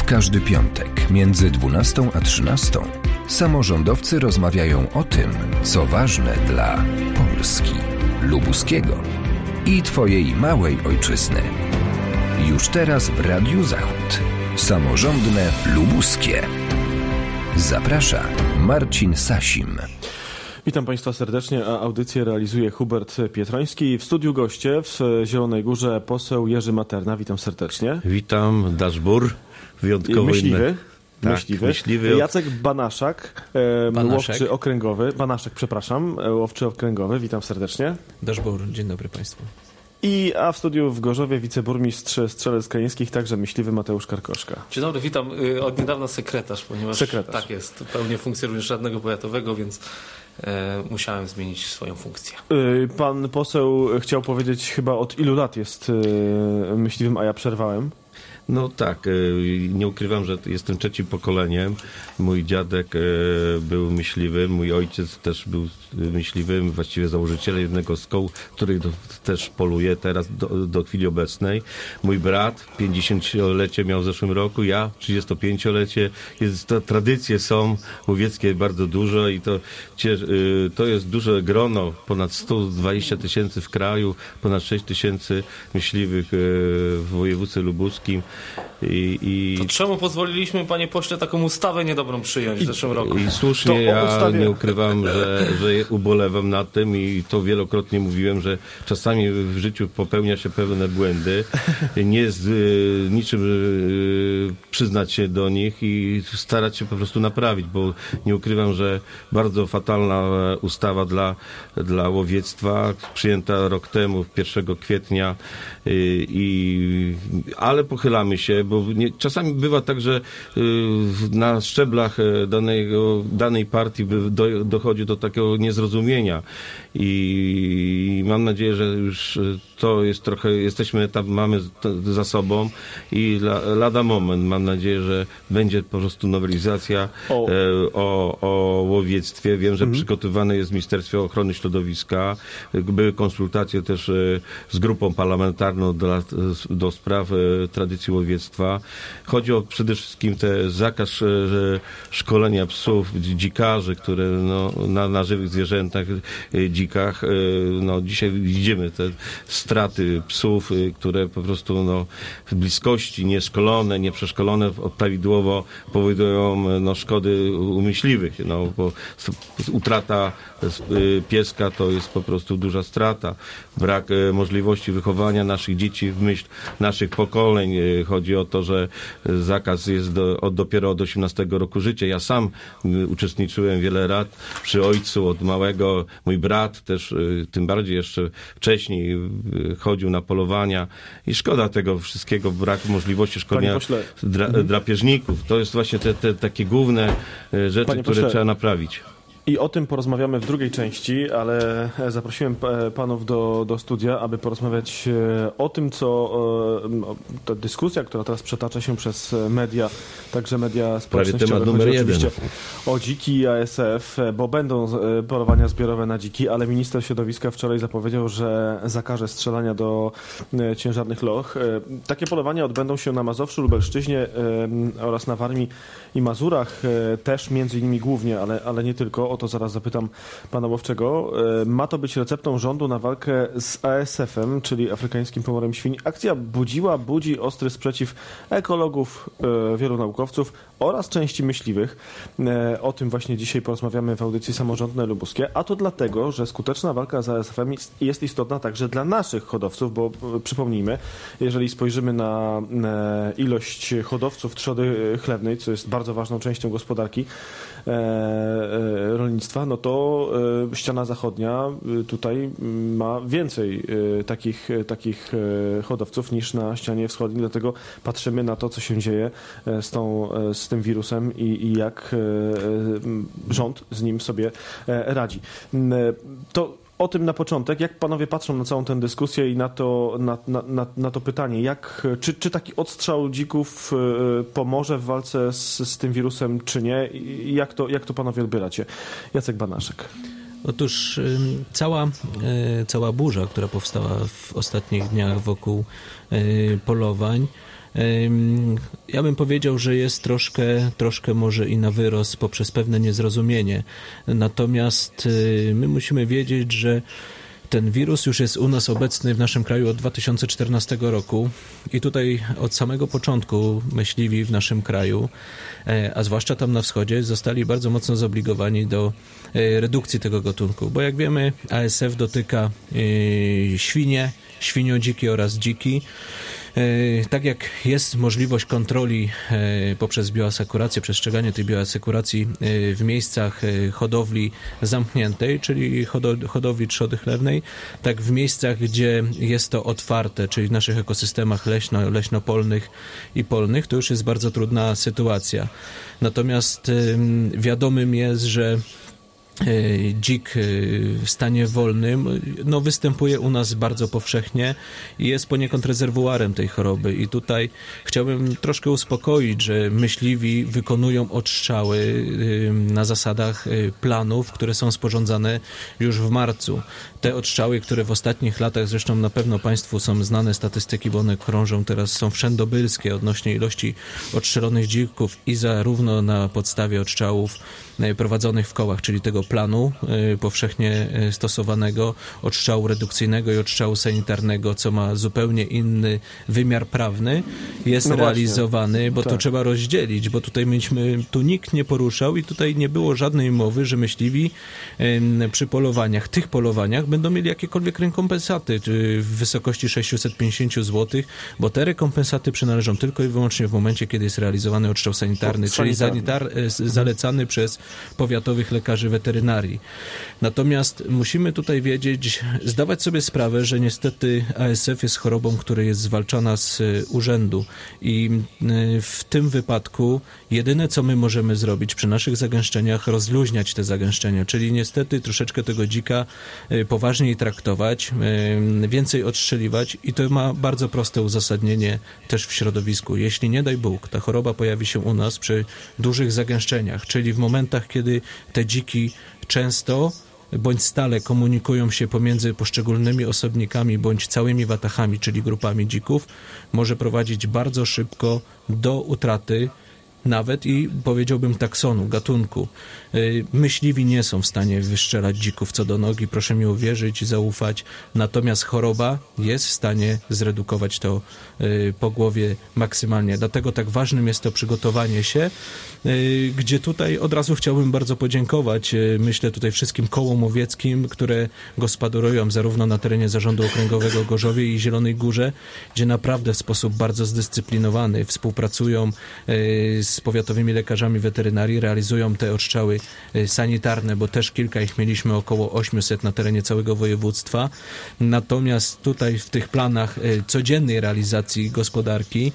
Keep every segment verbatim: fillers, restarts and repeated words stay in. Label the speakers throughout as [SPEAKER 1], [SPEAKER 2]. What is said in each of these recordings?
[SPEAKER 1] W każdy piątek między dwunastą a trzynastą samorządowcy rozmawiają o tym, co ważne dla Polski, lubuskiego i Twojej małej ojczyzny. Już teraz w Radiu Zachód. Samorządne lubuskie. Zaprasza Marcin Sasim.
[SPEAKER 2] Witam Państwa serdecznie, a audycję realizuje Hubert Pietroński. W studiu goście w Zielonej Górze poseł Jerzy Materna. Witam serdecznie.
[SPEAKER 3] Witam, Daszbur. Wyjątkowo
[SPEAKER 2] Myśliwy.
[SPEAKER 3] Inny. Tak,
[SPEAKER 2] myśliwy.
[SPEAKER 3] myśliwy.
[SPEAKER 2] Jacek Banaszak, e,
[SPEAKER 4] Banaszek.
[SPEAKER 2] łowczy okręgowy. Banaszek, przepraszam, e, łowczy okręgowy. Witam serdecznie.
[SPEAKER 4] Daszbur, dzień dobry Państwu.
[SPEAKER 2] I a w studiu w Gorzowie wiceburmistrz Strzelec Krajeńskich, także myśliwy Mateusz Karkoszka.
[SPEAKER 5] Dzień dobry, witam. Od niedawna sekretarz, ponieważ
[SPEAKER 2] sekretarz.
[SPEAKER 5] tak jest, pełnię funkcję również radnego powiatowego, więc e, musiałem zmienić swoją funkcję.
[SPEAKER 2] Pan poseł chciał powiedzieć chyba od ilu lat jest e, myśliwym, a ja przerwałem.
[SPEAKER 3] No tak, nie ukrywam, że jestem trzecim pokoleniem. Mój dziadek był myśliwym, mój ojciec też był myśliwym, właściwie założycielem jednego z koł, który do, też poluje teraz do, do chwili obecnej. Mój brat pięćdziesięciolecie miał w zeszłym roku, ja trzydziestopięciolecie. Jest, to, tradycje są łowieckie bardzo dużo i to, to jest duże grono, ponad sto dwadzieścia tysięcy w kraju, ponad sześć tysięcy myśliwych w województwie lubuskim. I, i...
[SPEAKER 5] To czemu pozwoliliśmy, panie pośle, taką ustawę niedobrą przyjąć w zeszłym roku?
[SPEAKER 3] I słusznie, ja ustawie... nie ukrywam, że, że ubolewam nad tym i to wielokrotnie mówiłem, że czasami w życiu popełnia się pewne błędy. Nie jest y, niczym y, przyznać się do nich i starać się po prostu naprawić, bo nie ukrywam, że bardzo fatalna ustawa dla, dla łowiectwa, przyjęta rok temu, pierwszego kwietnia, y, i, ale pochylamy się, bo nie, czasami bywa tak, że y, na szczeblach danego, danej partii do, dochodzi do takiego niezrozumienia i mam nadzieję, że już to jest trochę, jesteśmy tam, mamy za sobą i la, lada moment, mam nadzieję, że będzie po prostu nowelizacja o, e, o, o łowiectwie. Wiem, że mhm. przygotowane jest w Ministerstwie Ochrony Środowiska. Były konsultacje też e, z grupą parlamentarną do, do spraw e, tradycji łowiectwa. Chodzi o przede wszystkim te zakaz e, szkolenia psów, dzikarzy, które no, na, na żywych zwierzętach, e, dzikach. E, no, dzisiaj widzimy te straty psów, e, które po prostu no, w bliskości, nieszkolone, nieprzeszkolone prawidłowo powodują no, szkody u myśliwych. No, bo utrata pieska to jest po prostu duża strata. Brak e, możliwości wychowania naszych dzieci w myśl naszych pokoleń. E, chodzi o to, że zakaz jest do, od, dopiero od osiemnastego roku życia. Ja sam e, uczestniczyłem wiele lat przy ojcu od małego. Mój brat też, e, tym bardziej jeszcze wcześniej e, chodził na polowania i szkoda tego wszystkiego, brak możliwości szkolenia dra, drapieżników. To jest właśnie te, te takie główne rzeczy, Panie które pośle, trzeba naprawić.
[SPEAKER 2] I o tym porozmawiamy w drugiej części, ale zaprosiłem panów do, do studia, aby porozmawiać o tym, co ta dyskusja, która teraz przetacza się przez media, także media społecznościowe, chodzi oczywiście o dziki i A S F, bo będą polowania zbiorowe na dziki, ale minister środowiska wczoraj zapowiedział, że zakaże strzelania do ciężarnych loch. Takie polowania odbędą się na Mazowszu, Lubelszczyźnie oraz na Warmii i Mazurach, też między innymi głównie, ale, ale nie tylko. O to zaraz zapytam pana Łowczego. Ma to być receptą rządu na walkę z A S F-em, czyli afrykańskim pomorem świń. Akcja budziła, budzi ostry sprzeciw ekologów, wielu naukowców oraz części myśliwych. O tym właśnie dzisiaj porozmawiamy w audycji Samorządne Lubuskie, a to dlatego, że skuteczna walka z A S F-em jest istotna także dla naszych hodowców, bo przypomnijmy, jeżeli spojrzymy na ilość hodowców trzody chlewnej, co jest bardzo ważną częścią gospodarki rolnictwa, no to ściana zachodnia tutaj ma więcej takich, takich hodowców niż na ścianie wschodniej, dlatego patrzymy na to, co się dzieje z, tą, z tym wirusem i, i jak rząd z nim sobie radzi. To o tym na początek, jak panowie patrzą na całą tę dyskusję i na to, na, na, na, na to pytanie, jak, czy, czy taki odstrzał dzików pomoże w walce z, z tym wirusem, czy nie? I jak to, jak to panowie odbieracie? Jacek Banaszek.
[SPEAKER 4] Otóż cała, cała burza, która powstała w ostatnich dniach wokół polowań, Ja bym powiedział, że jest troszkę, troszkę może i na wyrost poprzez pewne niezrozumienie. Natomiast my musimy wiedzieć, że ten wirus już jest u nas obecny w naszym kraju od dwa tysiące czternastego roku i tutaj od samego początku myśliwi w naszym kraju, a zwłaszcza tam na wschodzie, zostali bardzo mocno zobligowani do redukcji tego gatunku, bo jak wiemy A S F dotyka świnie, świniodziki oraz dziki. Tak jak jest możliwość kontroli poprzez bioasekurację, przestrzeganie tej bioasekuracji w miejscach hodowli zamkniętej, czyli hodowli trzody chlewnej, tak w miejscach, gdzie jest to otwarte, czyli w naszych ekosystemach leśno, leśnopolnych i polnych, to już jest bardzo trudna sytuacja. Natomiast wiadomym jest, że dzik w stanie wolnym no, występuje u nas bardzo powszechnie i jest poniekąd rezerwuarem tej choroby. I tutaj chciałbym troszkę uspokoić, że myśliwi wykonują odstrzały na zasadach planów, które są sporządzane już w marcu. Te odstrzały, które w ostatnich latach, zresztą na pewno Państwu są znane statystyki, bo one krążą teraz, są wszędobylskie odnośnie ilości odstrzelonych dzików i zarówno na podstawie odstrzałów prowadzonych w kołach, czyli tego planu powszechnie stosowanego, odstrzału redukcyjnego i odstrzału sanitarnego, co ma zupełnie inny wymiar prawny, jest no realizowany, bo tak. To trzeba rozdzielić, bo tutaj myśmy, tu nikt nie poruszał i tutaj nie było żadnej mowy, że myśliwi przy polowaniach, tych polowaniach będą mieli jakiekolwiek rekompensaty w wysokości sześćset pięćdziesiąt złotych, bo te rekompensaty przynależą tylko i wyłącznie w momencie, kiedy jest realizowany odstrzał sanitarny, o, czyli sanitar, zalecany przez powiatowych lekarzy weterynarii. Natomiast musimy tutaj wiedzieć, zdawać sobie sprawę, że niestety A S F jest chorobą, która jest zwalczana z urzędu i w tym wypadku jedyne, co my możemy zrobić przy naszych zagęszczeniach, rozluźniać te zagęszczenia, czyli niestety troszeczkę tego dzika poważniej traktować, więcej odstrzeliwać i to ma bardzo proste uzasadnienie też w środowisku. Jeśli nie daj Bóg, ta choroba pojawi się u nas przy dużych zagęszczeniach, czyli w momentach, kiedy te dziki często bądź stale komunikują się pomiędzy poszczególnymi osobnikami bądź całymi watachami, czyli grupami dzików, może prowadzić bardzo szybko do utraty nawet i powiedziałbym taksonu, gatunku. Myśliwi nie są w stanie wystrzelać dzików co do nogi, proszę mi uwierzyć i zaufać, natomiast choroba jest w stanie zredukować to pogłowie maksymalnie. Dlatego tak ważnym jest to przygotowanie się, gdzie tutaj od razu chciałbym bardzo podziękować, myślę tutaj wszystkim kołom łowieckim, które gospodarują zarówno na terenie Zarządu Okręgowego Gorzowie i Zielonej Górze, gdzie naprawdę w sposób bardzo zdyscyplinowany współpracują z powiatowymi lekarzami weterynarii, realizują te odstrzały sanitarne, bo też kilka ich mieliśmy, około osiemset na terenie całego województwa. Natomiast tutaj w tych planach codziennej realizacji gospodarki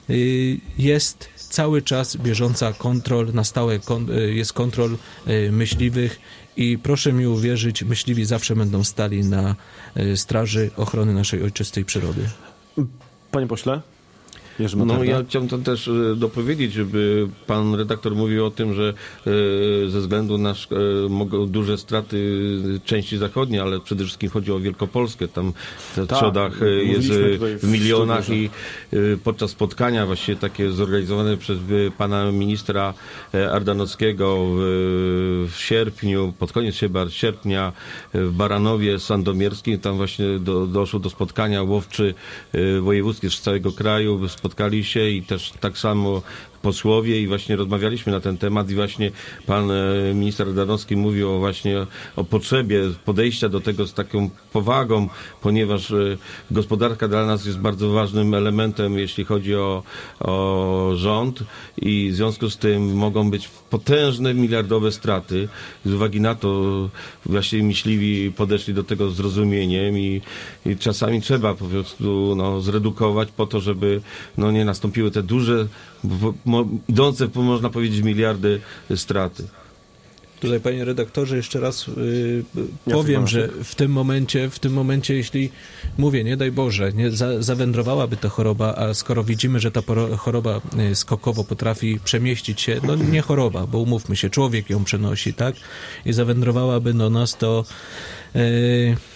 [SPEAKER 4] jest cały czas bieżąca kontrol, na stałe jest kontrol myśliwych i proszę mi uwierzyć, myśliwi zawsze będą stali na straży ochrony naszej ojczystej przyrody.
[SPEAKER 2] Panie pośle?
[SPEAKER 3] No ja chciałem to też dopowiedzieć, żeby pan redaktor mówił o tym, że ze względu na mogą duże straty części zachodniej, ale przede wszystkim chodzi o Wielkopolskę, tam w Ta, trzodach jest w milionach i podczas spotkania właśnie takie zorganizowane przez pana ministra Ardanowskiego w sierpniu, pod koniec sierpnia w Baranowie Sandomierskim, tam właśnie do, doszło do spotkania łowczy wojewódzkie z całego kraju, spotkali się i też tak samo posłowie i właśnie rozmawialiśmy na ten temat i właśnie pan minister Ardanowski mówił o właśnie o potrzebie podejścia do tego z taką powagą, ponieważ gospodarka dla nas jest bardzo ważnym elementem, jeśli chodzi o, o rząd i w związku z tym mogą być potężne, miliardowe straty. Z uwagi na to właśnie myśliwi podeszli do tego zrozumieniem i, i czasami trzeba po prostu no, zredukować po to, żeby no, nie nastąpiły te duże idące, można powiedzieć, miliardy straty.
[SPEAKER 4] Tutaj, panie redaktorze, jeszcze raz yy, powiem, że w tym momencie, w tym momencie, jeśli mówię, nie daj Boże, nie, za, zawędrowałaby ta choroba, a skoro widzimy, że ta poro, choroba y, skokowo potrafi przemieścić się, no nie choroba, bo umówmy się, człowiek ją przenosi, tak? I zawędrowałaby do nas, to yy,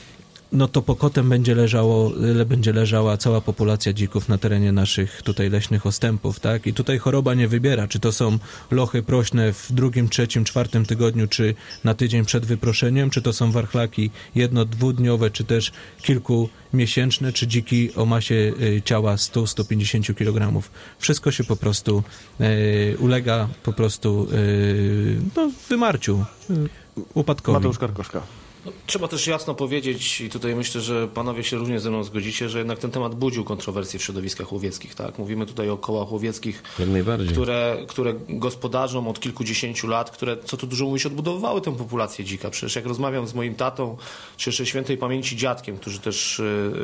[SPEAKER 4] no to pokotem będzie leżało, będzie leżała cała populacja dzików na terenie naszych tutaj leśnych ostępów, tak? I tutaj choroba nie wybiera, czy to są lochy prośne w drugim, trzecim, czwartym tygodniu, czy na tydzień przed wyproszeniem, czy to są warchlaki jedno-, dwudniowe, czy też kilkumiesięczne, czy dziki o masie ciała sto do stu pięćdziesięciu kilogramów. Wszystko się po prostu e, ulega po prostu e, no, wymarciu, e, upadkowi.
[SPEAKER 2] Mateusz Karkoszka.
[SPEAKER 5] No, trzeba też jasno powiedzieć, i tutaj myślę, że panowie się również ze mną zgodzicie, że jednak ten temat budził kontrowersje w środowiskach łowieckich. Tak? Mówimy tutaj o kołach łowieckich, które, które gospodarzom od kilkudziesięciu lat, które, co tu dużo mówić, odbudowywały tę populację dzika. Przecież jak rozmawiam z moim tatą, czy jeszcze świętej pamięci dziadkiem, którzy też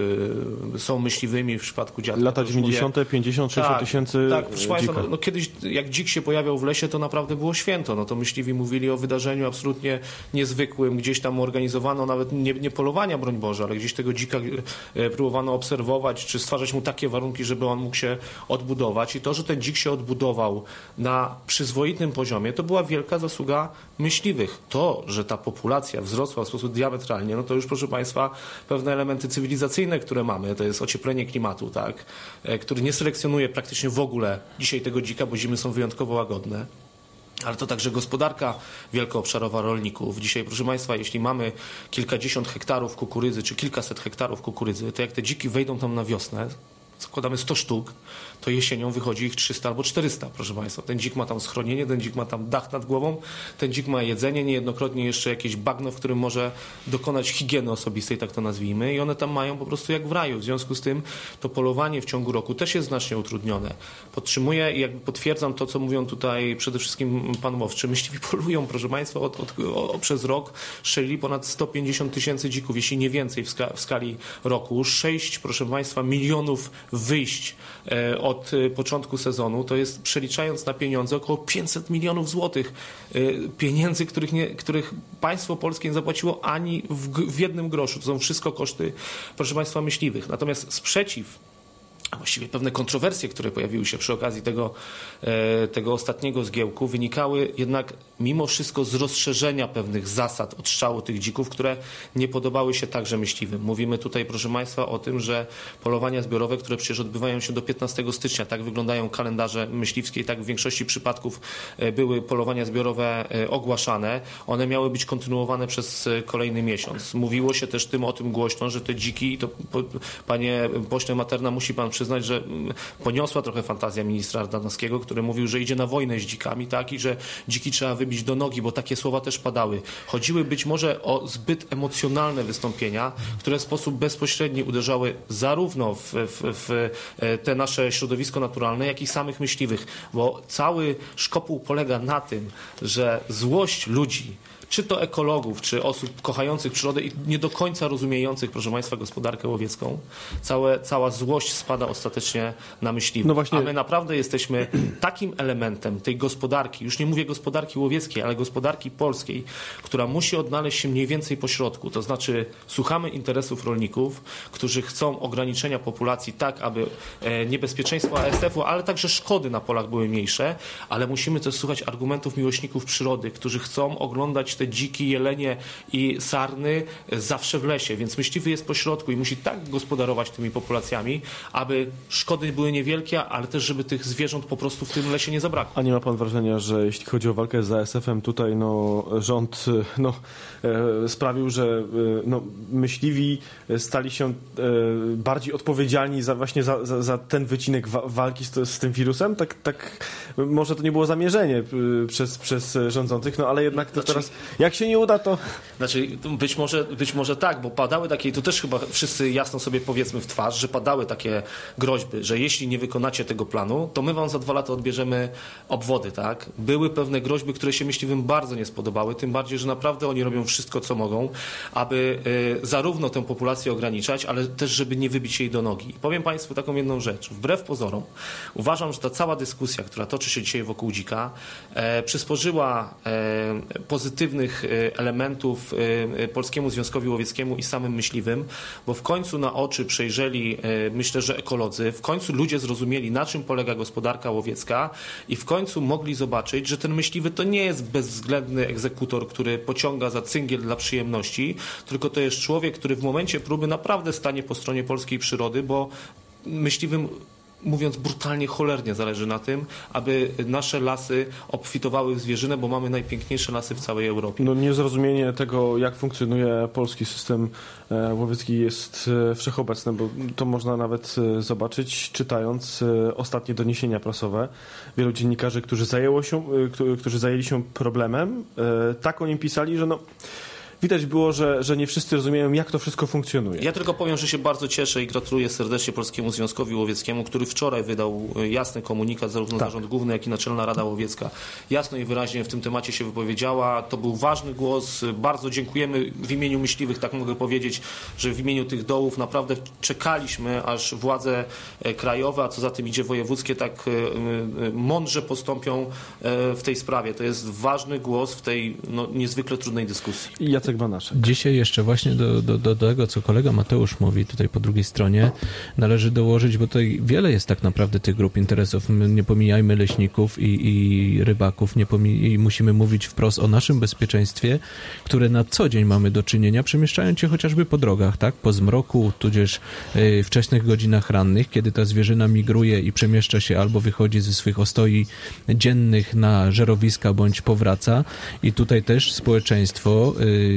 [SPEAKER 5] yy, są myśliwymi w przypadku dziadka.
[SPEAKER 2] Lata dziewięćdziesiąte, pięćdziesiąt, sześćdziesiąt tysięcy
[SPEAKER 5] Tak, proszę
[SPEAKER 2] dzika.
[SPEAKER 5] Państwa, no, no kiedyś jak dzik się pojawiał w lesie, to naprawdę było święto. No to myśliwi mówili o wydarzeniu absolutnie niezwykłym, gdzieś tam organizowano nawet nie, nie polowania, broń Boże, ale gdzieś tego dzika e, próbowano obserwować, czy stwarzać mu takie warunki, żeby on mógł się odbudować. I to, że ten dzik się odbudował na przyzwoitym poziomie, to była wielka zasługa myśliwych. To, że ta populacja wzrosła w sposób diametralnie, no to już, proszę Państwa, pewne elementy cywilizacyjne, które mamy, to jest ocieplenie klimatu, tak, e, który nie selekcjonuje praktycznie w ogóle dzisiaj tego dzika, bo zimy są wyjątkowo łagodne. Ale to także gospodarka wielkoobszarowa rolników. Dzisiaj, proszę Państwa, jeśli mamy kilkadziesiąt hektarów kukurydzy, czy kilkaset hektarów kukurydzy, to jak te dziki wejdą tam na wiosnę, zakładamy sto sztuk, to jesienią wychodzi ich trzysta albo czterysta, proszę Państwa. Ten dzik ma tam schronienie, ten dzik ma tam dach nad głową, ten dzik ma jedzenie, niejednokrotnie jeszcze jakieś bagno, w którym może dokonać higieny osobistej, tak to nazwijmy, i one tam mają po prostu jak w raju. W związku z tym to polowanie w ciągu roku też jest znacznie utrudnione. Podtrzymuję i jakby potwierdzam to, co mówią tutaj przede wszystkim pan łowczy. Myśliwi polują, proszę Państwa, od, od, o, przez rok strzelili ponad sto pięćdziesiąt tysięcy dzików, jeśli nie więcej w, ska, w skali roku. sześć, proszę Państwa, milionów wyjść e, od od początku sezonu, to jest, przeliczając na pieniądze, około pięćset milionów złotych. Pieniędzy, których, nie, których państwo polskie nie zapłaciło ani w, w jednym groszu. To są wszystko koszty, proszę Państwa, myśliwych. Natomiast sprzeciw, a właściwie pewne kontrowersje, które pojawiły się przy okazji tego, tego ostatniego zgiełku, wynikały jednak mimo wszystko z rozszerzenia pewnych zasad odstrzału tych dzików, które nie podobały się także myśliwym. Mówimy tutaj, proszę Państwa, o tym, że polowania zbiorowe, które przecież odbywają się do piętnastego stycznia, tak wyglądają kalendarze myśliwskie i tak w większości przypadków były polowania zbiorowe ogłaszane. One miały być kontynuowane przez kolejny miesiąc. Mówiło się też tym o tym głośno, że te dziki, to panie pośle Materna, musi pan przyznać, że poniosła trochę fantazja ministra Ardanowskiego, który mówił, że idzie na wojnę z dzikami, tak, i że dziki trzeba wybić do nogi, bo takie słowa też padały. Chodziły być może o zbyt emocjonalne wystąpienia, które w sposób bezpośredni uderzały zarówno w, w, w te nasze środowisko naturalne, jak i samych myśliwych, bo cały szkopuł polega na tym, że złość ludzi, czy to ekologów, czy osób kochających przyrodę i nie do końca rozumiejących, proszę Państwa, gospodarkę łowiecką, całe, cała złość spada ostatecznie na myśliwych. No właśnie... A my naprawdę jesteśmy takim elementem tej gospodarki, już nie mówię gospodarki łowieckiej, ale gospodarki polskiej, która musi odnaleźć się mniej więcej po środku. To znaczy słuchamy interesów rolników, którzy chcą ograniczenia populacji tak, aby niebezpieczeństwo A S F-u, ale także szkody na polach były mniejsze, ale musimy też słuchać argumentów miłośników przyrody, którzy chcą oglądać te dziki, jelenie i sarny zawsze w lesie, więc myśliwy jest po środku i musi tak gospodarować tymi populacjami, aby szkody były niewielkie, ale też żeby tych zwierząt po prostu w tym lesie nie zabrakło.
[SPEAKER 2] A nie ma pan wrażenia, że jeśli chodzi o walkę z A S F-em, tutaj no, rząd no, e, sprawił, że e, no, myśliwi stali się e, bardziej odpowiedzialni za właśnie za, za, za ten wycinek wa- walki z, z tym wirusem? Tak, tak, może to nie było zamierzenie e, przez, przez rządzących, no ale jednak to znaczy, teraz jak się nie uda, to...
[SPEAKER 5] Znaczy, być może, być może tak, bo padały takie, to też chyba wszyscy jasno sobie powiedzmy w twarz, że padały takie groźby, że jeśli nie wykonacie tego planu, to my wam za dwa lata odbierzemy obwody, tak? Były pewne groźby, które się myśliwym bardzo nie spodobały, tym bardziej, że naprawdę oni robią wszystko, co mogą, aby y, zarówno tę populację ograniczać, ale też, żeby nie wybić jej do nogi. I powiem Państwu taką jedną rzecz. Wbrew pozorom, uważam, że ta cała dyskusja, która toczy się dzisiaj wokół dzika, e, przysporzyła e, pozytywnych elementów Polskiemu Związkowi Łowieckiemu i samym myśliwym, bo w końcu na oczy przejrzeli, myślę, że ekolodzy, w końcu ludzie zrozumieli, na czym polega gospodarka łowiecka i w końcu mogli zobaczyć, że ten myśliwy to nie jest bezwzględny egzekutor, który pociąga za cyngiel dla przyjemności, tylko to jest człowiek, który w momencie próby naprawdę stanie po stronie polskiej przyrody, bo myśliwym, mówiąc brutalnie, cholernie zależy na tym, aby nasze lasy obfitowały w zwierzynę, bo mamy najpiękniejsze lasy w całej Europie.
[SPEAKER 2] No niezrozumienie tego, jak funkcjonuje polski system łowiecki jest wszechobecne, bo to można nawet zobaczyć, czytając ostatnie doniesienia prasowe. Wielu dziennikarzy, którzy, zajęło się, którzy zajęli się problemem, tak o nim pisali, że no... Widać było, że, że nie wszyscy rozumieją, jak to wszystko funkcjonuje.
[SPEAKER 5] Ja tylko powiem, że się bardzo cieszę i gratuluję serdecznie Polskiemu Związkowi Łowieckiemu, który wczoraj wydał jasny komunikat, zarówno tak. Zarząd Główny, jak i Naczelna Rada Łowiecka jasno i wyraźnie w tym temacie się wypowiedziała. To był ważny głos. Bardzo dziękujemy w imieniu myśliwych, tak mogę powiedzieć, że w imieniu tych dołów naprawdę czekaliśmy, aż władze krajowe, a co za tym idzie wojewódzkie, tak mądrze postąpią w tej sprawie. To jest ważny głos w tej no, niezwykle trudnej dyskusji.
[SPEAKER 2] Jacek Banaszek.
[SPEAKER 4] Dzisiaj jeszcze właśnie do, do, do tego, co kolega Mateusz mówi tutaj po drugiej stronie, należy dołożyć, bo tutaj wiele jest tak naprawdę tych grup interesów. My nie pomijajmy leśników i, i rybaków, nie pomij- i musimy mówić wprost o naszym bezpieczeństwie, które na co dzień mamy do czynienia, przemieszczając się chociażby po drogach, tak? Po zmroku, tudzież y, wczesnych godzinach rannych, kiedy ta zwierzyna migruje i przemieszcza się albo wychodzi ze swych ostoi dziennych na żerowiska, bądź powraca. I tutaj też społeczeństwo y,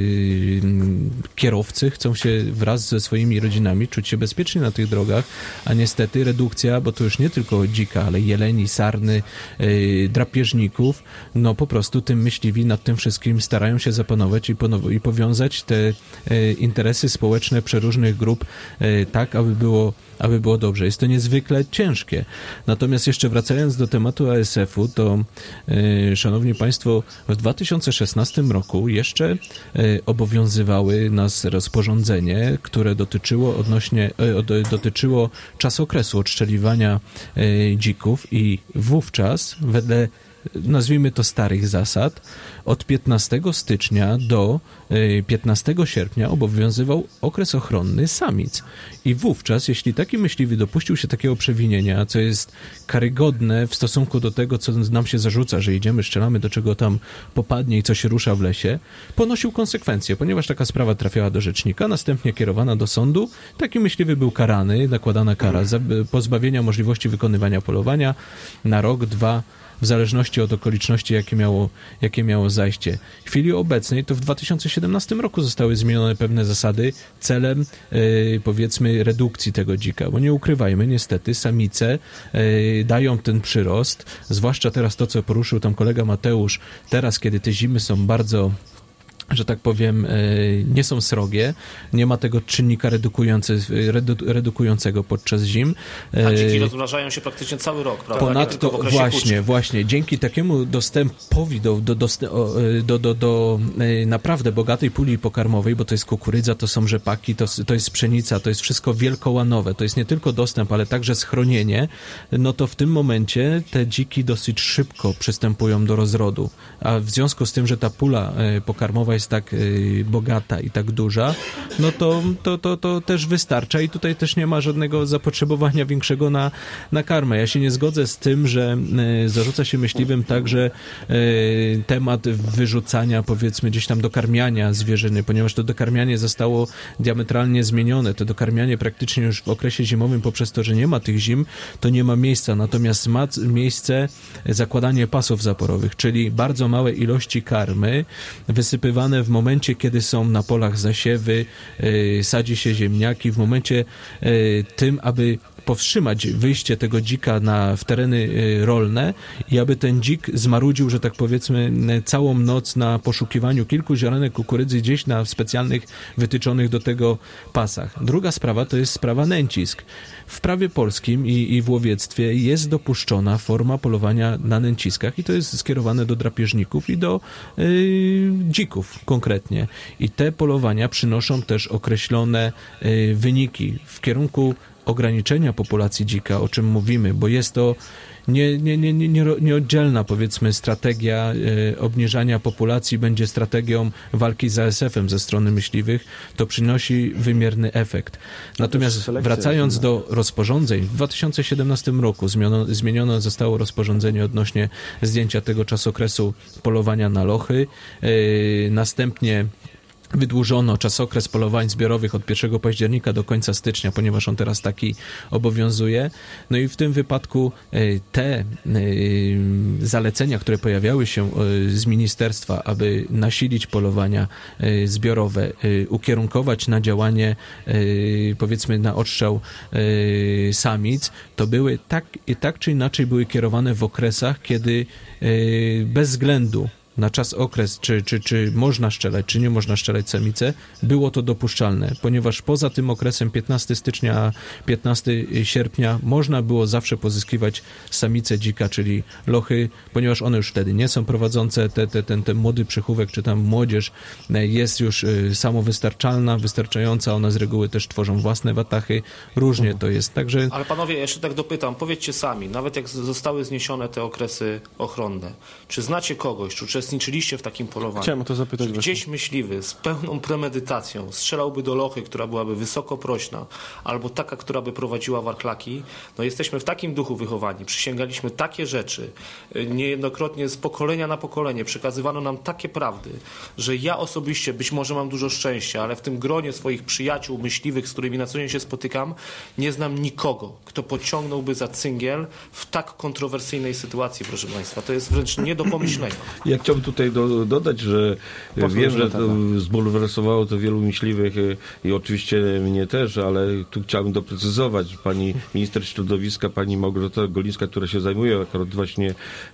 [SPEAKER 4] kierowcy chcą się wraz ze swoimi rodzinami czuć się bezpiecznie na tych drogach, a niestety redukcja, bo to już nie tylko dzika, ale jeleni, sarny, yy, drapieżników, no po prostu tym myśliwi nad tym wszystkim starają się zapanować i, ponow- i powiązać te yy, interesy społeczne przeróżnych grup yy, tak, aby było aby było dobrze. Jest to niezwykle ciężkie. Natomiast jeszcze wracając do tematu A S F-u, to yy, szanowni państwo, w dwa tysiące szesnastym roku jeszcze yy, obowiązywały nas rozporządzenie, które dotyczyło odnośnie, yy, dotyczyło czasokresu odszczeliwania yy, dzików i wówczas wedle, nazwijmy to, starych zasad, od piętnastego stycznia do piętnastego sierpnia obowiązywał okres ochronny samic. I wówczas, jeśli taki myśliwy dopuścił się takiego przewinienia, co jest karygodne w stosunku do tego, co nam się zarzuca, że idziemy, strzelamy do czego tam popadnie i co się rusza w lesie, ponosił konsekwencje, ponieważ taka sprawa trafiała do rzecznika, następnie kierowana do sądu, taki myśliwy był karany, nakładana kara za pozbawienia możliwości wykonywania polowania na rok, dwa, w zależności od okoliczności, jakie miało, jakie miało zajście. W chwili obecnej to w dwa tysiące siedemnastym roku zostały zmienione pewne zasady celem, yy, powiedzmy, redukcji tego dzika, bo nie ukrywajmy, niestety samice yy, dają ten przyrost, zwłaszcza teraz to, co poruszył tam kolega Mateusz, teraz, kiedy te zimy są bardzo, że tak powiem, nie są srogie, nie ma tego czynnika redukujący, redu, redukującego podczas zim.
[SPEAKER 5] A dziki rozmnażają się praktycznie cały rok, prawda?
[SPEAKER 4] Ponadto właśnie, kuczy. właśnie, dzięki takiemu dostępowi do, do, do, do, do, do naprawdę bogatej puli pokarmowej, bo to jest kukurydza, to są rzepaki, to, to jest pszenica, to jest wszystko wielkołanowe, to jest nie tylko dostęp, ale także schronienie, no to w tym momencie te dziki dosyć szybko przystępują do rozrodu, a w związku z tym, że ta pula pokarmowa jest tak y, bogata i tak duża, no to, to, to, to też wystarcza i tutaj też nie ma żadnego zapotrzebowania większego na, na karmę. Ja się nie zgodzę z tym, że y, zarzuca się myśliwym także y, temat wyrzucania, powiedzmy, gdzieś tam dokarmiania zwierzyny, ponieważ to dokarmianie zostało diametralnie zmienione. To dokarmianie praktycznie już w okresie zimowym, poprzez to, że nie ma tych zim, to nie ma miejsca. Natomiast ma miejsce zakładanie pasów zaporowych, czyli bardzo małe ilości karmy wysypywane w momencie, kiedy są na polach zasiewy, yy, sadzi się ziemniaki, w momencie yy, tym, aby powstrzymać wyjście tego dzika na, w tereny yy, rolne i aby ten dzik zmarudził, że tak powiedzmy, całą noc na poszukiwaniu kilku ziarenek kukurydzy gdzieś na specjalnych, wytyczonych do tego pasach. Druga sprawa to jest sprawa nęcisk. W prawie polskim i, i w łowiectwie jest dopuszczona forma polowania na nęciskach i to jest skierowane do drapieżników i do yy, dzików konkretnie. I te polowania przynoszą też określone yy, wyniki w kierunku ograniczenia populacji dzika, o czym mówimy, bo jest to nie, nie, nie, nie, nieoddzielna, powiedzmy, strategia e, obniżania populacji będzie strategią walki z A S F-em ze strony myśliwych, to przynosi wymierny efekt. Natomiast wracając do rozporządzeń, w dwa tysiące siedemnastym roku zmieniono, zmieniono zostało rozporządzenie odnośnie zdjęcia tego czasokresu polowania na lochy. E, następnie wydłużono czasokres polowań zbiorowych od pierwszego października do końca stycznia, ponieważ on teraz taki obowiązuje. No i w tym wypadku te zalecenia, które pojawiały się z ministerstwa, aby nasilić polowania zbiorowe, ukierunkować na działanie, powiedzmy, na odstrzał samic, to były tak, tak czy inaczej były kierowane w okresach, kiedy bez względu na czas, okres, czy, czy, czy można strzelać, czy nie można strzelać samice, było to dopuszczalne, ponieważ poza tym okresem piętnastego stycznia a piętnastego sierpnia można było zawsze pozyskiwać samice dzika, czyli lochy, ponieważ one już wtedy nie są prowadzące, te, te, ten, ten młody przychówek, czy tam młodzież jest już samowystarczalna, wystarczająca, one z reguły też tworzą własne watachy, różnie to jest, także...
[SPEAKER 5] Ale panowie, ja jeszcze tak dopytam, powiedzcie sami, nawet jak zostały zniesione te okresy ochronne, czy znacie kogoś, czy uczestniczyliście w takim polowaniu?
[SPEAKER 2] Chciałem o to zapytać.
[SPEAKER 5] Gdzieś właśnie myśliwy z pełną premedytacją strzelałby do lochy, która byłaby wysoko prośna, albo taka, która by prowadziła warklaki. No jesteśmy w takim duchu wychowani, przysięgaliśmy takie rzeczy, niejednokrotnie z pokolenia na pokolenie przekazywano nam takie prawdy, że ja osobiście być może mam dużo szczęścia, ale w tym gronie swoich przyjaciół myśliwych, z którymi na co dzień się spotykam, nie znam nikogo, kto pociągnąłby za cyngiel w tak kontrowersyjnej sytuacji, proszę państwa. To jest wręcz nie do pomyślenia.
[SPEAKER 3] Ja chciałbym tutaj do, dodać, że Posłuchaj, wiem, że to zbulwersowało to wielu myśliwych i oczywiście mnie też, ale tu chciałbym doprecyzować, że pani minister środowiska, pani Małgorzata Golińska, która się zajmuje akurat właśnie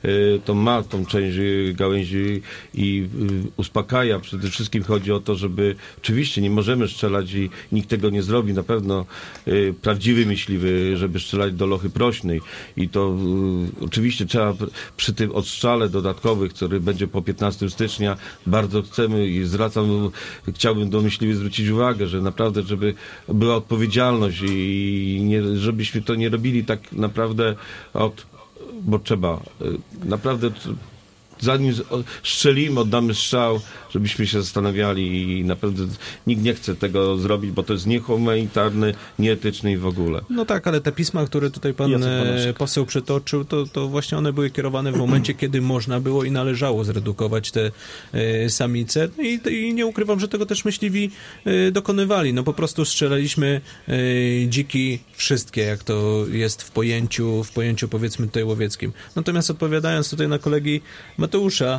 [SPEAKER 3] tą ma tą część gałęzi i uspokaja. Przede wszystkim chodzi o to, żeby oczywiście nie możemy strzelać i nikt tego nie zrobi. Na pewno prawdziwy myśliwy, żeby strzelać do lochy prośnej i to oczywiście trzeba przy tym odstrzale dodatkowych, który będzie po piętnastego stycznia, bardzo chcemy i zwracam, chciałbym do myśliwych zwrócić uwagę, że naprawdę, żeby była odpowiedzialność i nie, żebyśmy to nie robili tak naprawdę od, bo trzeba naprawdę, zanim strzelimy, oddamy strzał, żebyśmy się zastanawiali i naprawdę nikt nie chce tego zrobić, bo to jest niehumanitarne, nieetyczne i w ogóle.
[SPEAKER 4] No tak, ale te pisma, które tutaj pan poseł przytoczył, to, to właśnie one były kierowane w momencie, kiedy można było i należało zredukować te e, samice. No i, i nie ukrywam, że tego też myśliwi e, dokonywali. No po prostu strzelaliśmy e, dziki wszystkie, jak to jest w pojęciu, w pojęciu powiedzmy tutaj łowieckim. Natomiast odpowiadając tutaj na kolegi Mateusza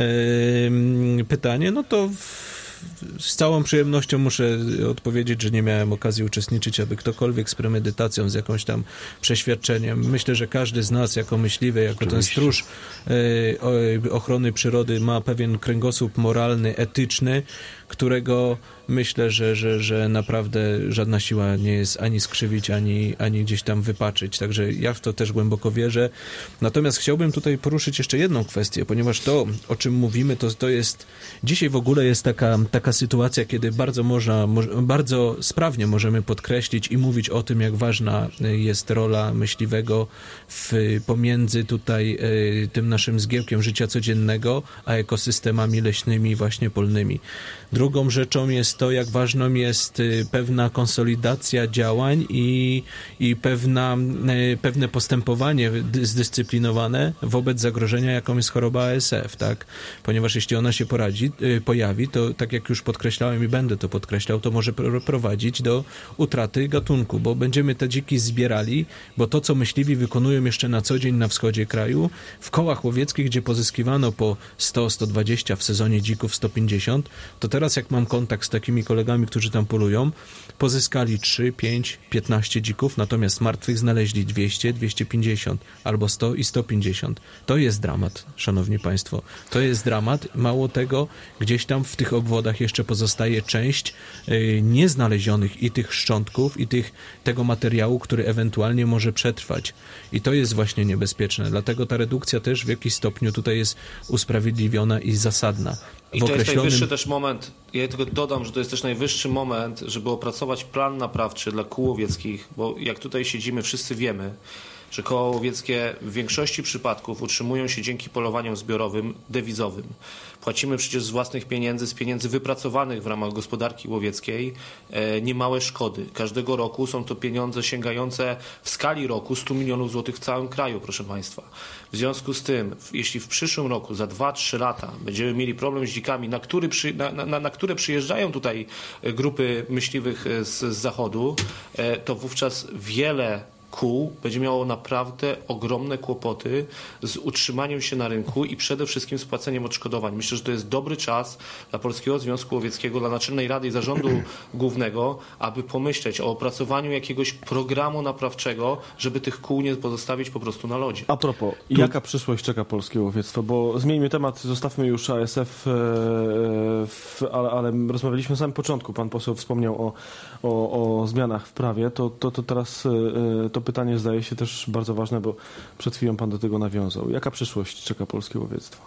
[SPEAKER 4] e, pytanie, no to w, z całą przyjemnością muszę odpowiedzieć, że nie miałem okazji uczestniczyć, aby ktokolwiek z premedytacją, z jakąś tam przeświadczeniem. Myślę, że każdy z nas jako myśliwy, jako Oczywiście. ten stróż e, ochrony przyrody ma pewien kręgosłup moralny, etyczny, którego myślę, że, że, że naprawdę żadna siła nie jest ani skrzywić, ani, ani gdzieś tam wypaczyć. Także ja w to też głęboko wierzę. Natomiast chciałbym tutaj poruszyć jeszcze jedną kwestię, ponieważ to, o czym mówimy, to, to jest... Dzisiaj w ogóle jest taka, taka sytuacja, kiedy bardzo można, bardzo sprawnie możemy podkreślić i mówić o tym, jak ważna jest rola myśliwego w, pomiędzy tutaj y, tym naszym zgiełkiem życia codziennego, a ekosystemami leśnymi, właśnie polnymi. Drugą rzeczą jest to, jak ważną jest pewna konsolidacja działań i, i pewna, pewne postępowanie zdyscyplinowane wobec zagrożenia, jaką jest choroba A S F, tak? Ponieważ jeśli ona się poradzi, pojawi, to tak jak już podkreślałem i będę to podkreślał, to może prowadzić do utraty gatunku, bo będziemy te dziki zbierali, bo to, co myśliwi wykonują jeszcze na co dzień na wschodzie kraju, w kołach łowieckich, gdzie pozyskiwano po sto, sto dwadzieścia, w sezonie dzików sto pięćdziesiąt, to teraz jak mam kontakt z takimi kolegami, którzy tam polują, pozyskali trzy, pięć, piętnaście dzików, natomiast martwych znaleźli dwieście, dwieście pięćdziesiąt albo sto i sto pięćdziesiąt. To jest dramat, szanowni państwo. To jest dramat. Mało tego, gdzieś tam w tych obwodach jeszcze pozostaje część y, nieznalezionych i tych szczątków, i tych, tego materiału, który ewentualnie może przetrwać. I to jest właśnie niebezpieczne. Dlatego ta redukcja też w jakiś stopniu tutaj jest usprawiedliwiona i zasadna.
[SPEAKER 5] I to jest najwyższy też moment, ja tylko dodam, że to jest też najwyższy moment, żeby opracować plan naprawczy dla kół łowieckich, bo jak tutaj siedzimy, wszyscy wiemy, że koła łowieckie w większości przypadków utrzymują się dzięki polowaniom zbiorowym, dewizowym. Płacimy przecież z własnych pieniędzy, z pieniędzy wypracowanych w ramach gospodarki łowieckiej e, niemałe szkody. Każdego roku są to pieniądze sięgające w skali roku stu milionów złotych w całym kraju, proszę Państwa. W związku z tym, jeśli w przyszłym roku, za dwa trzy lata będziemy mieli problem z dzikami, na, który przy, na, na, na które przyjeżdżają tutaj grupy myśliwych z, z zachodu, e, to wówczas wiele kół będzie miało naprawdę ogromne kłopoty z utrzymaniem się na rynku i przede wszystkim z płaceniem odszkodowań. Myślę, że to jest dobry czas dla Polskiego Związku Łowieckiego, dla Naczelnej Rady i Zarządu Głównego, aby pomyśleć o opracowaniu jakiegoś programu naprawczego, żeby tych kół nie pozostawić po prostu na lodzie.
[SPEAKER 2] A propos, tu... jaka przyszłość czeka polskie łowiectwo? Bo zmieńmy temat, zostawmy już A S F, e, ale, ale rozmawialiśmy na samym początku, pan poseł wspomniał o, o, o zmianach w prawie, to, to, to teraz e, to pytanie zdaje się też bardzo ważne, bo przed chwilą pan do tego nawiązał. Jaka przyszłość czeka polskie łowiectwo?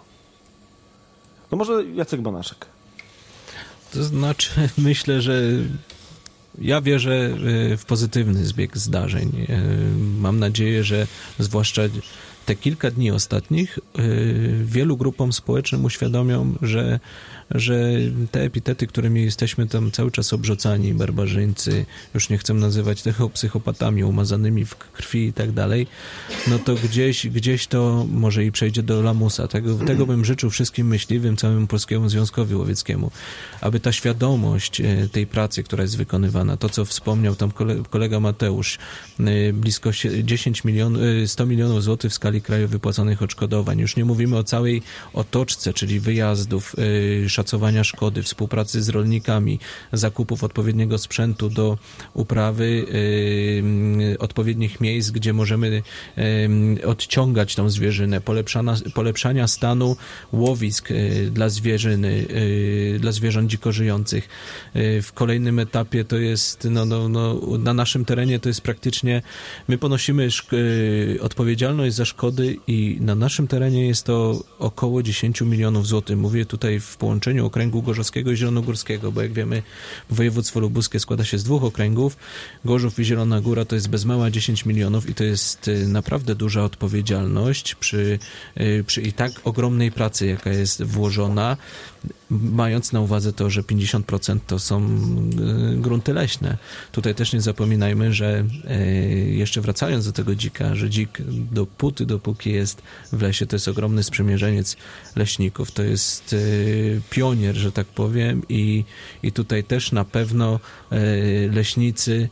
[SPEAKER 2] No może Jacek Banaszek.
[SPEAKER 4] To znaczy, myślę, że ja wierzę w pozytywny zbieg zdarzeń. Mam nadzieję, że zwłaszcza te kilka dni ostatnich wielu grupom społecznym uświadomią, że że te epitety, którymi jesteśmy tam cały czas obrzucani, barbarzyńcy, już nie chcę nazywać tego psychopatami umazanymi w krwi i tak dalej, no to gdzieś, gdzieś to może i przejdzie do lamusa. Tego, tego bym życzył wszystkim myśliwym, całemu Polskiemu Związkowi Łowieckiemu, aby ta świadomość tej pracy, która jest wykonywana, to co wspomniał tam kolega Mateusz, blisko dziesięć milionów, sto milionów złotych w skali kraju wypłaconych odszkodowań. Już nie mówimy o całej otoczce, czyli wyjazdów, szacowania szkody, współpracy z rolnikami, zakupów odpowiedniego sprzętu do uprawy, yy, odpowiednich miejsc, gdzie możemy yy, odciągać tą zwierzynę, polepszania, polepszania stanu łowisk yy, dla zwierzyny, yy, dla zwierząt dziko żyjących. Yy, w kolejnym etapie to jest, no, no, no, na naszym terenie to jest praktycznie, my ponosimy szk- yy, odpowiedzialność za szkody i na naszym terenie jest to około dziesięć milionów złotych. Mówię tutaj w połączeniu okręgu gorzowskiego i zielonogórskiego, bo jak wiemy, województwo lubuskie składa się z dwóch okręgów. Gorzów i Zielona Góra to jest bez mała dziesięć milionów i to jest naprawdę duża odpowiedzialność przy, przy i tak ogromnej pracy, jaka jest włożona, mając na uwadze to, że pięćdziesiąt procent to są grunty leśne. Tutaj też nie zapominajmy, że jeszcze wracając do tego dzika, że dzik dopóty, dopóki jest w lesie, to jest ogromny sprzymierzeniec leśników. To jest pionier, że tak powiem i, i tutaj też na pewno leśnicy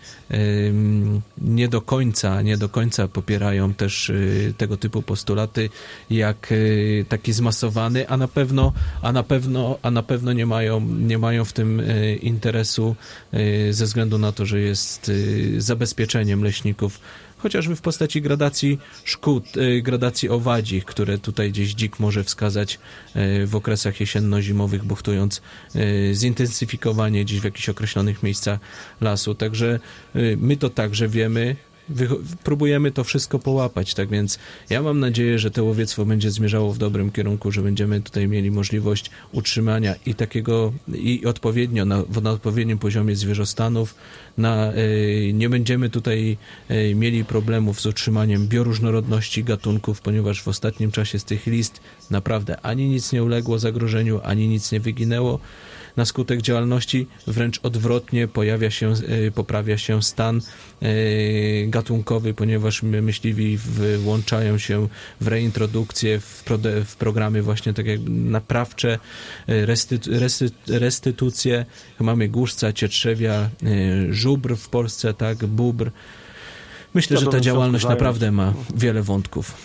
[SPEAKER 4] nie do końca, nie do końca popierają też tego typu postulaty, jak taki zmasowany, a na pewno, a na pewno, a na pewno nie mają, nie mają w tym interesu ze względu na to, że jest zabezpieczeniem leśników, chociażby w postaci gradacji szkód, gradacji owadzich, które tutaj gdzieś dzik może wskazać w okresach jesienno-zimowych, buchtując zintensyfikowanie gdzieś w jakichś określonych miejscach lasu. Także my to także wiemy, próbujemy to wszystko połapać, tak więc ja mam nadzieję, że to łowiectwo będzie zmierzało w dobrym kierunku, że będziemy tutaj mieli możliwość utrzymania i takiego, i odpowiednio, na, na odpowiednim poziomie zwierzostanów, na, y, nie będziemy tutaj y, mieli problemów z utrzymaniem bioróżnorodności gatunków, ponieważ w ostatnim czasie z tych list naprawdę ani nic nie uległo zagrożeniu, ani nic nie wyginęło. Na skutek działalności wręcz odwrotnie pojawia się, poprawia się stan gatunkowy, ponieważ myśliwi włączają się w reintrodukcję, w, pro, w programy właśnie tak jak naprawcze, restytu, restytu, restytucje. Mamy głuszca, cietrzewia, żubr w Polsce, tak, bóbr. Myślę, że ta działalność naprawdę ma wiele wątków.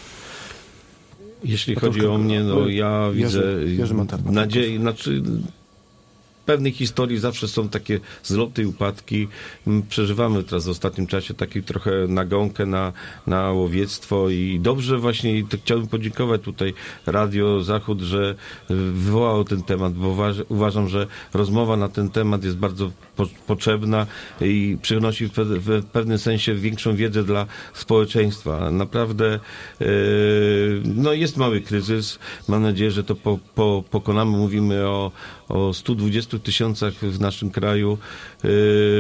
[SPEAKER 3] Jeśli chodzi o mnie, no ja widzę
[SPEAKER 2] Jerzy, Jerzy
[SPEAKER 3] nadzieję, znaczy pewnej historii zawsze są takie zloty i upadki. Przeżywamy teraz w ostatnim czasie taką trochę nagonkę na, na łowiectwo i dobrze właśnie, i to chciałbym podziękować tutaj Radio Zachód, że wywołało ten temat, bo uważ, uważam, że rozmowa na ten temat jest bardzo po, potrzebna i przynosi w, pe, w pewnym sensie większą wiedzę dla społeczeństwa. Naprawdę yy, no jest mały kryzys. Mam nadzieję, że to po, po, pokonamy. Mówimy o, o stu dwudziestu tysiącach w naszym kraju yy,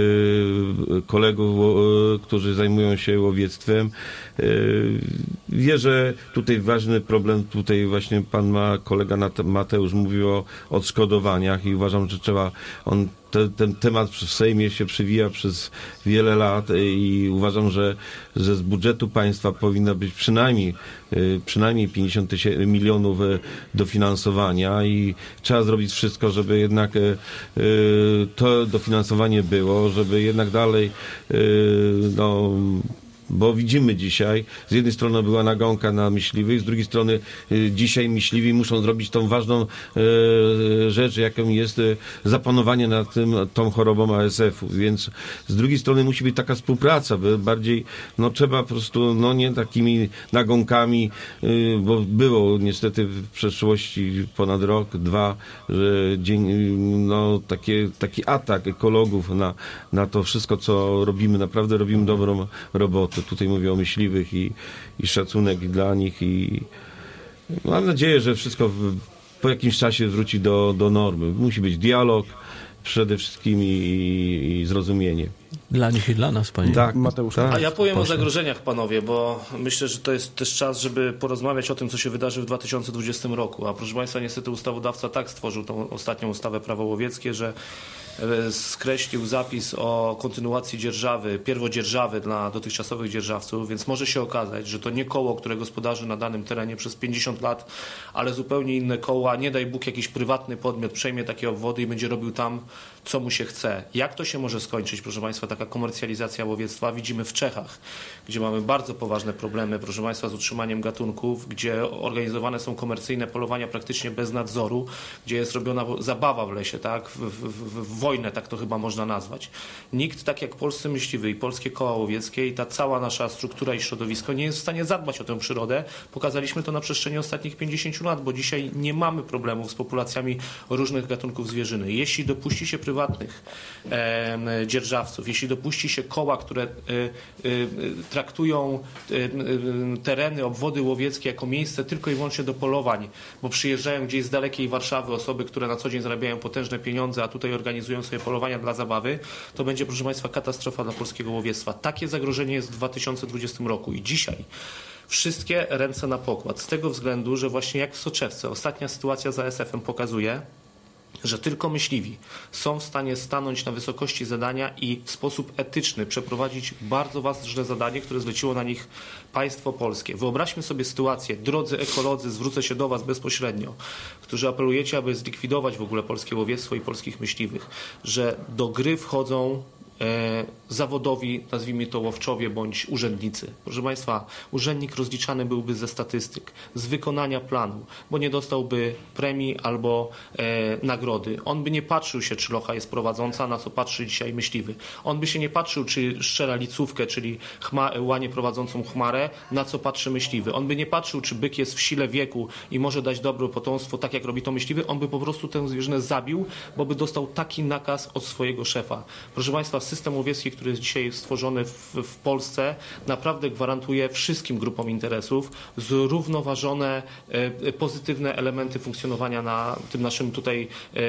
[SPEAKER 3] kolegów, yy, którzy zajmują się łowiectwem. Yy, wierzę, tutaj ważny problem, tutaj właśnie pan ma, kolega Mateusz mówił o odszkodowaniach i uważam, że trzeba, on Te, ten temat w Sejmie się przywija przez wiele lat i uważam, że, że z budżetu państwa powinno być przynajmniej, przynajmniej pięćdziesiąt milionów dofinansowania i trzeba zrobić wszystko, żeby jednak to dofinansowanie było, żeby jednak dalej no, bo widzimy dzisiaj, z jednej strony była nagonka na myśliwych, z drugiej strony y, dzisiaj myśliwi muszą zrobić tą ważną y, rzecz, jaką jest y, zapanowanie nad tym, tą chorobą A S F-u, więc z drugiej strony musi być taka współpraca, by bardziej, no trzeba po prostu, no nie takimi nagonkami, y, bo było niestety w przeszłości ponad rok, dwa, że dzień, no takie, taki atak ekologów na, na to wszystko, co robimy, naprawdę robimy dobrą robotę. Tutaj mówię o myśliwych i, i szacunek dla nich i mam nadzieję, że wszystko w, po jakimś czasie wróci do, do normy. Musi być dialog przede wszystkim i, i zrozumienie.
[SPEAKER 4] Dla nich i dla nas, panie
[SPEAKER 2] tak, Mateusz.
[SPEAKER 5] Tak. A ja powiem Proszę. o zagrożeniach, panowie, bo myślę, że to jest też czas, żeby porozmawiać o tym, co się wydarzy w dwa tysiące dwudziestym roku. A proszę państwa, niestety ustawodawca tak stworzył tą ostatnią ustawę Prawo łowieckie, że skreślił zapis o kontynuacji dzierżawy, pierwodzierżawy dla dotychczasowych dzierżawców, więc może się okazać, że to nie koło, które gospodarzy na danym terenie przez pięćdziesiąt lat, ale zupełnie inne koła, nie daj Bóg jakiś prywatny podmiot przejmie takie obwody i będzie robił tam, co mu się chce. Jak to się może skończyć, proszę państwa, taka komercjalizacja łowiectwa? Widzimy w Czechach, gdzie mamy bardzo poważne problemy, proszę państwa, z utrzymaniem gatunków, gdzie organizowane są komercyjne polowania praktycznie bez nadzoru, gdzie jest robiona zabawa w lesie, tak? W, w, w, w wojnę, tak to chyba można nazwać. Nikt, tak jak polscy myśliwi i polskie koła łowieckie i ta cała nasza struktura i środowisko nie jest w stanie zadbać o tę przyrodę. Pokazaliśmy to na przestrzeni ostatnich pięćdziesięciu lat, bo dzisiaj nie mamy problemów z populacjami różnych gatunków zwierzyny. Jeśli dopuści się prywatnych e, dzierżawców, jeśli dopuści się koła, które e, e, traktują e, e, tereny, obwody łowieckie jako miejsce tylko i wyłącznie do polowań, bo przyjeżdżają gdzieś z dalekiej Warszawy osoby, które na co dzień zarabiają potężne pieniądze, a tutaj organizują sobie polowania dla zabawy, to będzie, proszę państwa, katastrofa dla polskiego łowiectwa. Takie zagrożenie jest w dwa tysiące dwudziestym roku i dzisiaj wszystkie ręce na pokład. Z tego względu, że właśnie jak w soczewce ostatnia sytuacja z A S F-em pokazuje, że tylko myśliwi są w stanie stanąć na wysokości zadania i w sposób etyczny przeprowadzić bardzo ważne zadanie, które zleciło na nich państwo polskie. Wyobraźmy sobie sytuację, drodzy ekolodzy, zwrócę się do was bezpośrednio, którzy apelujecie, aby zlikwidować w ogóle polskie łowiectwo i polskich myśliwych, że do gry wchodzą E, zawodowi, nazwijmy to łowczowie bądź urzędnicy. Proszę państwa, urzędnik rozliczany byłby ze statystyk, z wykonania planu, bo nie dostałby premii albo e, nagrody. On by nie patrzył się, czy locha jest prowadząca, na co patrzy dzisiaj myśliwy. On by się nie patrzył, czy strzela licówkę, czyli chma, łanie prowadzącą chmarę, na co patrzy myśliwy. On by nie patrzył, czy byk jest w sile wieku i może dać dobre potomstwo, tak jak robi to myśliwy. On by po prostu tę zwierzynę zabił, bo by dostał taki nakaz od swojego szefa. Proszę państwa, system łowiecki, który jest dzisiaj stworzony w, w Polsce, naprawdę gwarantuje wszystkim grupom interesów zrównoważone, e, pozytywne elementy funkcjonowania na tym naszym tutaj,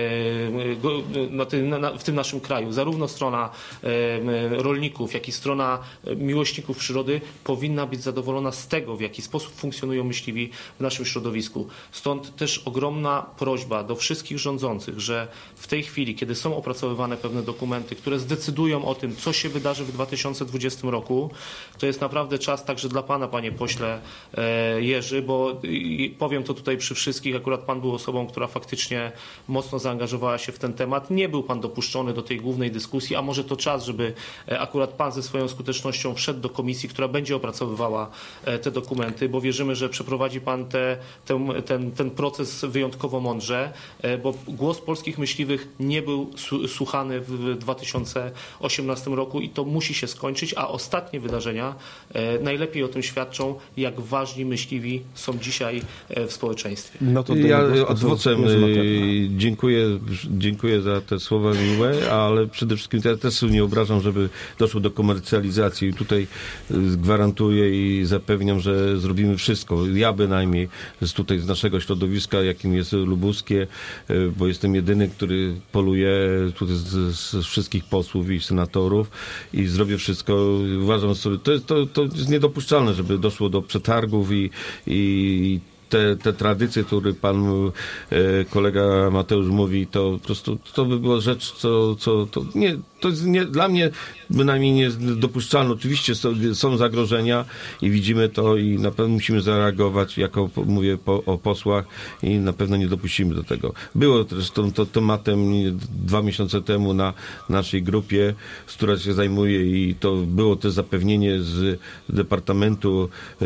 [SPEAKER 5] e, go, na tym, na, w tym naszym kraju. Zarówno strona e, rolników, jak i strona miłośników przyrody powinna być zadowolona z tego, w jaki sposób funkcjonują myśliwi w naszym środowisku. Stąd też ogromna prośba do wszystkich rządzących, że w tej chwili, kiedy są opracowywane pewne dokumenty, które zdecydują dyskutują o tym, co się wydarzy w dwa tysiące dwudziestym roku. To jest naprawdę czas także dla pana, panie pośle Jerzy, bo powiem to tutaj przy wszystkich, akurat pan był osobą, która faktycznie mocno zaangażowała się w ten temat. Nie był pan dopuszczony do tej głównej dyskusji, a może to czas, żeby akurat pan ze swoją skutecznością wszedł do komisji, która będzie opracowywała te dokumenty, bo wierzymy, że przeprowadzi pan te, ten, ten, ten proces wyjątkowo mądrze, bo głos polskich myśliwych nie był słuchany w dwa tysiące osiemnastym roku i to musi się skończyć, a ostatnie wydarzenia najlepiej o tym świadczą, jak ważni myśliwi są dzisiaj w społeczeństwie.
[SPEAKER 3] No to ja adwocem dziękuję, dziękuję za te słowa miłe, ale przede wszystkim ja też nie obrażam, żeby doszło do komercjalizacji. I tutaj gwarantuję i zapewniam, że zrobimy wszystko. Ja bynajmniej z tutaj z naszego środowiska, jakim jest lubuskie, bo jestem jedyny, który poluje tutaj z, z wszystkich posłów i senatorów i zrobię wszystko. Uważam sobie, to jest, to, to jest niedopuszczalne, żeby doszło do przetargów i, i Te, te tradycje, które pan e, kolega Mateusz mówi, to po prostu to by była rzecz, co, co to nie, to jest nie, dla mnie bynajmniej nie jest dopuszczalne. Oczywiście są, są zagrożenia i widzimy to i na pewno musimy zareagować, jako mówię po, o posłach i na pewno nie dopuścimy do tego. Było zresztą to tematem dwa miesiące temu na naszej grupie, z która się zajmuje i to było też zapewnienie z Departamentu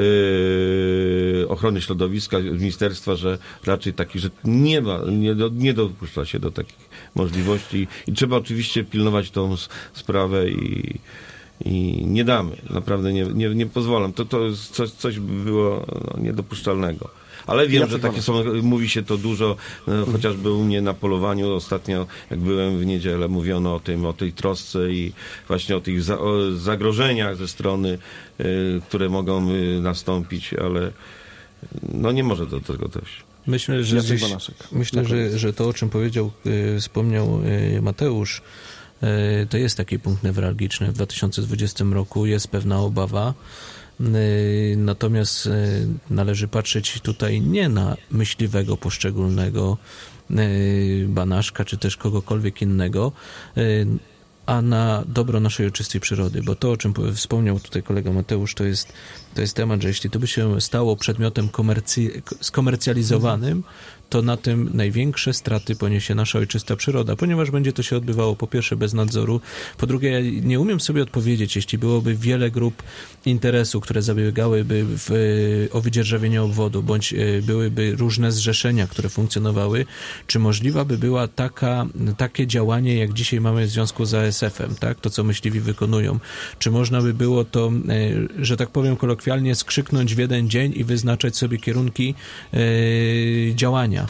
[SPEAKER 3] e, Ochrony Środowiska ministerstwa, że raczej takich rzeczy nie ma, nie, do, nie dopuszcza się do takich możliwości i trzeba oczywiście pilnować tą sprawę i, i nie damy. Naprawdę nie, nie, nie pozwalam. To, to jest coś, coś by było no, niedopuszczalnego. Ale wiem, ja że takie są, mówi się to dużo, no, chociażby u mnie na polowaniu ostatnio, jak byłem w niedzielę, mówiono o tym, o tej trosce i właśnie o tych za, o zagrożeniach ze strony, y, które mogą y, nastąpić, ale no nie może do tego dojść.
[SPEAKER 4] Myślę, że, gdzieś, myślę że, że to, o czym powiedział, y, wspomniał y, Mateusz, y, to jest taki punkt newralgiczny. W dwa tysiące dwudziestym roku jest pewna obawa, y, natomiast y, należy patrzeć tutaj nie na myśliwego poszczególnego y, Banaszka, czy też kogokolwiek innego, y, a na dobro naszej ojczystej przyrody, bo to, o czym wspomniał tutaj kolega Mateusz, to jest, to jest temat, że jeśli to by się stało przedmiotem komercy- skomercjalizowanym, to na tym największe straty poniesie nasza ojczysta przyroda, ponieważ będzie to się odbywało po pierwsze bez nadzoru, po drugie ja nie umiem sobie odpowiedzieć, jeśli byłoby wiele grup interesu, które zabiegałyby w, o wydzierżawienie obwodu, bądź byłyby różne zrzeszenia, które funkcjonowały, czy możliwa by była taka, takie działanie, jak dzisiaj mamy w związku z A S F-em, tak? To, co myśliwi wykonują. Czy można by było to, że tak powiem kolokwialnie, skrzyknąć w jeden dzień i wyznaczać sobie kierunki działania.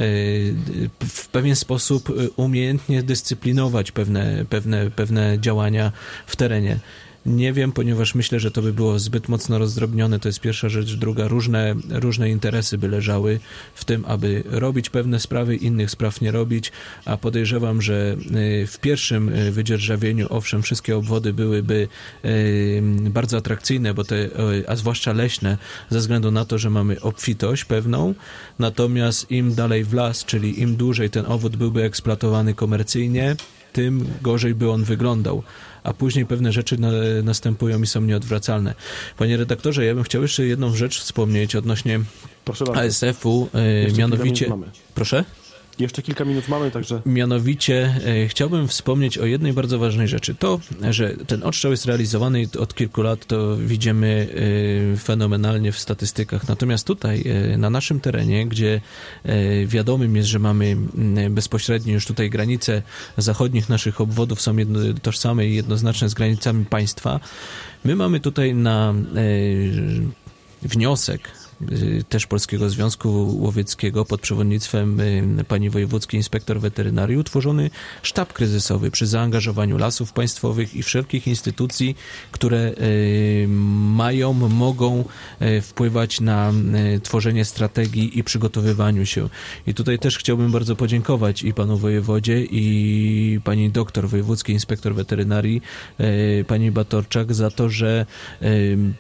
[SPEAKER 4] W pewien sposób umiejętnie dyscyplinować pewne, pewne, pewne działania w terenie. Nie wiem, ponieważ myślę, że to by było zbyt mocno rozdrobnione, to jest pierwsza rzecz. Druga, różne, różne interesy by leżały w tym, aby robić pewne sprawy, innych spraw nie robić, a podejrzewam, że w pierwszym wydzierżawieniu, owszem, wszystkie obwody byłyby bardzo atrakcyjne, bo te, a zwłaszcza leśne, ze względu na to, że mamy obfitość pewną, natomiast im dalej w las, czyli im dłużej ten obwód byłby eksploatowany komercyjnie, tym gorzej by on wyglądał, a później pewne rzeczy na, następują i są nieodwracalne. Panie redaktorze, ja bym chciał jeszcze jedną rzecz wspomnieć odnośnie A S F-u, e, mianowicie... Proszę?
[SPEAKER 2] Jeszcze kilka minut mamy, także...
[SPEAKER 4] Mianowicie e, chciałbym wspomnieć o jednej bardzo ważnej rzeczy. To, że ten odstrzał jest realizowany od kilku lat, to widzimy e, fenomenalnie w statystykach. Natomiast tutaj, e, na naszym terenie, gdzie e, wiadomym jest, że mamy e, bezpośrednio już tutaj granice zachodnich naszych obwodów są jedno, tożsame i jednoznaczne z granicami państwa, my mamy tutaj na e, wniosek też Polskiego Związku Łowieckiego pod przewodnictwem pani wojewódzkiej inspektor weterynarii utworzony sztab kryzysowy przy zaangażowaniu Lasów Państwowych i wszelkich instytucji, które mają, mogą wpływać na tworzenie strategii i przygotowywaniu się. I tutaj też chciałbym bardzo podziękować i panu wojewodzie, i pani doktor wojewódzkiej inspektor weterynarii, pani Batorczak, za to, że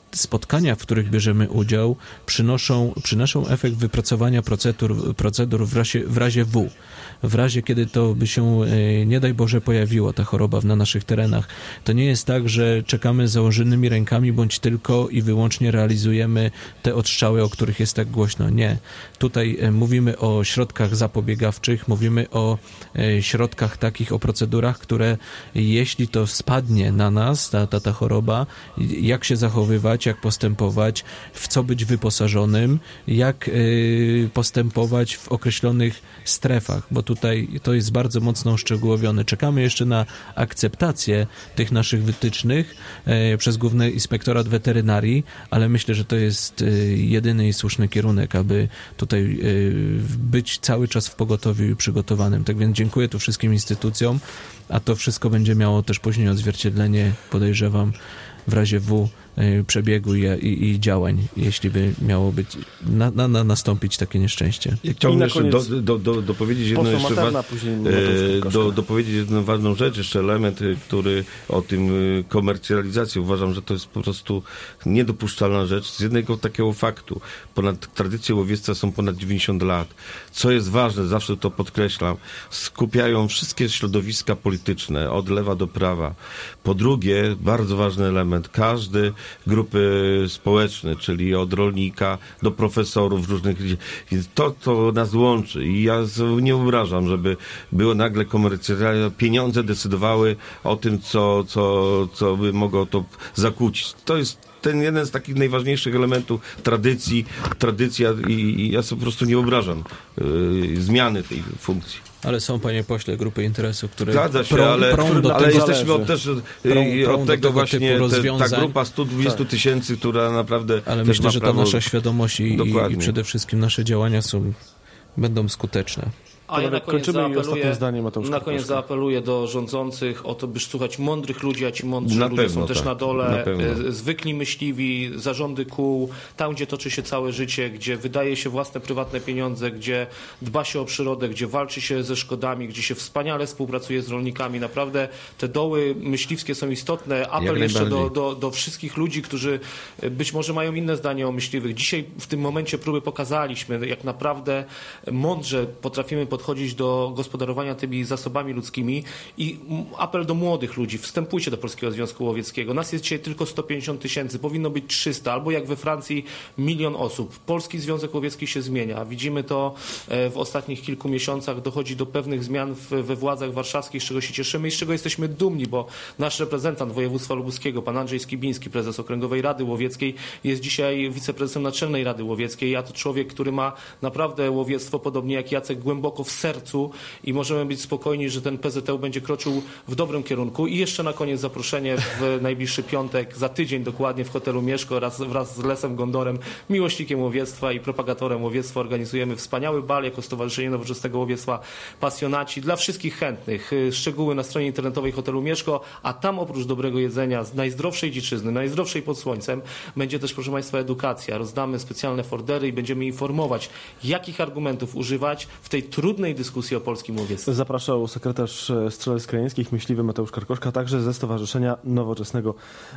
[SPEAKER 4] spotkania, w których bierzemy udział, przynoszą, przynoszą efekt wypracowania procedur, procedur w razie, w razie W. W razie, kiedy to by się, nie daj Boże, pojawiła ta choroba na naszych terenach. To nie jest tak, że czekamy z założonymi rękami, bądź tylko i wyłącznie realizujemy te odstrzały, o których jest tak głośno. Nie. Tutaj mówimy o środkach zapobiegawczych, mówimy o środkach takich, o procedurach, które jeśli to spadnie na nas, ta, ta, ta choroba, jak się zachowywać, jak postępować, w co być wyposażonym, jak y, postępować w określonych strefach, bo tutaj to jest bardzo mocno uszczegółowione. Czekamy jeszcze na akceptację tych naszych wytycznych y, przez Główny Inspektorat Weterynarii, ale myślę, że to jest y, jedyny i słuszny kierunek, aby tutaj y, być cały czas w pogotowiu i przygotowanym. Tak więc dziękuję tu wszystkim instytucjom, a to wszystko będzie miało też później odzwierciedlenie, podejrzewam, w razie W przebiegu i, i, i działań, jeśli by miało być na, na, na nastąpić takie nieszczęście.
[SPEAKER 3] Ja chciałbym jeszcze do, do, do, dopowiedzieć jedną jeszcze
[SPEAKER 2] Materna,
[SPEAKER 3] wa-
[SPEAKER 2] później
[SPEAKER 3] e, do, dopowiedzieć jedną ważną rzecz, jeszcze element, który o tym komercjalizacji uważam, że to jest po prostu niedopuszczalna rzecz z jednego takiego faktu. Ponad tradycje łowiectwa są ponad dziewięćdziesiąt lat. Co jest ważne, zawsze to podkreślam, skupiają wszystkie środowiska polityczne, od lewa do prawa. Po drugie, bardzo ważny element, każdy grupy społeczne, czyli od rolnika do profesorów różnych, więc to, co nas łączy i ja nie wyobrażam, żeby było nagle komercjalne, pieniądze decydowały o tym, co, co, co by mogło to zakłócić. To jest ten jeden z takich najważniejszych elementów tradycji, tradycja i, i ja sobie po prostu nie wyobrażam yy, zmiany tej funkcji.
[SPEAKER 4] Ale są, panie pośle, grupy interesu, które
[SPEAKER 3] Zgadza się,
[SPEAKER 4] prą,
[SPEAKER 3] ale,
[SPEAKER 4] prą do
[SPEAKER 3] ale
[SPEAKER 4] tego,
[SPEAKER 3] jesteśmy od, też
[SPEAKER 4] prą, prą
[SPEAKER 3] od tego właśnie te, ta grupa sto dwadzieścia
[SPEAKER 2] tak.
[SPEAKER 3] tysięcy, która naprawdę
[SPEAKER 4] ale
[SPEAKER 3] też
[SPEAKER 4] myślę,
[SPEAKER 3] ma
[SPEAKER 4] że ta
[SPEAKER 3] prawo...
[SPEAKER 4] nasza świadomość i, i przede wszystkim nasze działania są, będą skuteczne.
[SPEAKER 5] A ja na koniec, zaapeluję,
[SPEAKER 2] zdanie,
[SPEAKER 5] na koniec
[SPEAKER 2] Kokoszka. zaapeluję
[SPEAKER 5] do rządzących o to, by słuchać mądrych ludzi, a ci mądrzy
[SPEAKER 3] Na
[SPEAKER 5] ludzie
[SPEAKER 3] pewno,
[SPEAKER 5] są też
[SPEAKER 3] tak.
[SPEAKER 5] na dole,
[SPEAKER 3] Na pewno.
[SPEAKER 5] e, zwykli myśliwi, zarządy kół, tam gdzie toczy się całe życie, gdzie wydaje się własne prywatne pieniądze, gdzie dba się o przyrodę, gdzie walczy się ze szkodami, gdzie się wspaniale współpracuje z rolnikami. Naprawdę te doły myśliwskie są istotne. Apel jeszcze do, do, do wszystkich ludzi, którzy być może mają inne zdanie o myśliwych. Dzisiaj w tym momencie próby pokazaliśmy, jak naprawdę mądrze potrafimy podchodzić do gospodarowania tymi zasobami ludzkimi i apel do młodych ludzi, wstępujcie do Polskiego Związku Łowieckiego. Nas jest dzisiaj tylko sto pięćdziesiąt tysięcy, powinno być trzysta, albo jak we Francji milion osób. Polski Związek Łowiecki się zmienia. Widzimy to w ostatnich kilku miesiącach, dochodzi do pewnych zmian w, we władzach warszawskich, z czego się cieszymy i z czego jesteśmy dumni, bo nasz reprezentant województwa lubuskiego, pan Andrzej Skibiński, prezes Okręgowej Rady Łowieckiej, jest dzisiaj wiceprezesem Naczelnej Rady Łowieckiej, a to człowiek, który ma naprawdę łowiectwo, podobnie jak Jacek, głęboko w sercu i możemy być spokojni, że ten P Z L będzie kroczył w dobrym kierunku. I jeszcze na koniec zaproszenie w najbliższy piątek, za tydzień dokładnie w hotelu Mieszko wraz, wraz z Lesem Gondorem, miłośnikiem łowiectwa i propagatorem łowiectwa organizujemy wspaniały bal jako Stowarzyszenie Nowoczesnego Łowiectwa Pasjonaci dla wszystkich chętnych. Szczegóły na stronie internetowej hotelu Mieszko, a tam oprócz dobrego jedzenia z najzdrowszej dziczyzny, najzdrowszej pod słońcem, będzie też, proszę Państwa, edukacja. Rozdamy specjalne foldery i będziemy informować, jakich argumentów używać w tej trudnej dyskusji o polskim łowiectwie.
[SPEAKER 2] Zapraszał sekretarz Strzelec Krajeńskich, myśliwy Mateusz Karkoszka, także ze Stowarzyszenia Nowoczesnego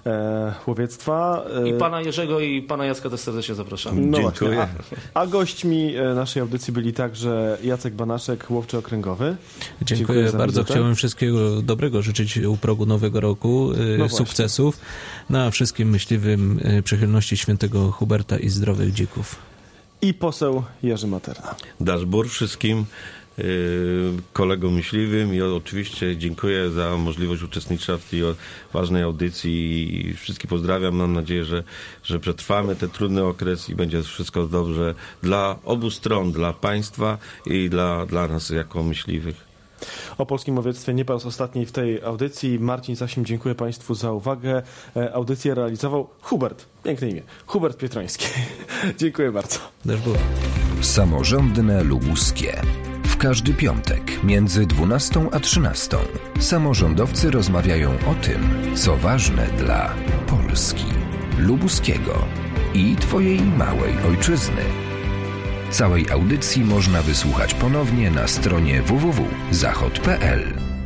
[SPEAKER 2] e, Łowiectwa. E,
[SPEAKER 5] I pana Jerzego i pana Jacka też serdecznie zapraszam.
[SPEAKER 2] no
[SPEAKER 3] Dziękuję.
[SPEAKER 2] Właśnie, a, a gośćmi naszej audycji byli także Jacek Banaszek, łowczy okręgowy.
[SPEAKER 4] Dziękuję,
[SPEAKER 2] Dziękuję
[SPEAKER 4] bardzo.
[SPEAKER 2] wizytę.
[SPEAKER 4] Chciałem wszystkiego dobrego życzyć u progu nowego roku,
[SPEAKER 2] No
[SPEAKER 4] sukcesów. Na wszystkim myśliwym przychylności świętego Huberta i zdrowych dzików.
[SPEAKER 2] I poseł Jerzy Materna.
[SPEAKER 3] Daszbur wszystkim yy, kolegom myśliwym i oczywiście dziękuję za możliwość uczestnictwa w tej ważnej audycji i wszystkich pozdrawiam. Mam nadzieję, że, że przetrwamy ten trudny okres i będzie wszystko dobrze dla obu stron, dla państwa i dla, dla nas jako myśliwych.
[SPEAKER 2] O polskim łowiectwie nie po raz ostatni w tej audycji. Marcin Sasim, dziękuję Państwu za uwagę. Audycję realizował Hubert, piękne imię, Hubert Pietroński. Dziękuję bardzo.
[SPEAKER 4] Daszbur.
[SPEAKER 1] Samorządne Lubuskie. W każdy piątek między dwunastą a trzynastą samorządowcy rozmawiają o tym, co ważne dla Polski, lubuskiego i Twojej małej ojczyzny. Całej audycji można wysłuchać ponownie na stronie w w w kropka zachod kropka p l.